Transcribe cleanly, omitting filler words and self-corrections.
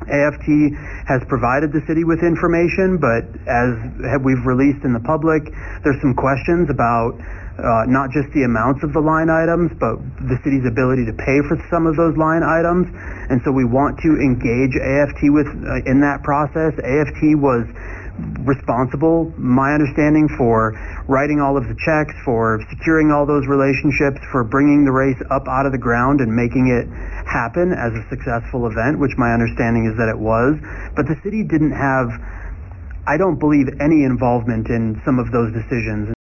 AFT has provided the city with information, but as we've released in the public, there's some questions about not just the amounts of the line items, but the city's ability to pay for some of those line items. And so we want to engage AFT in that process. AFT was responsible, my understanding, for writing all of the checks, for securing all those relationships, for bringing the race up out of the ground and making it happen as a successful event, which my understanding is that it was. But the city didn't have, I don't believe, any involvement in some of those decisions.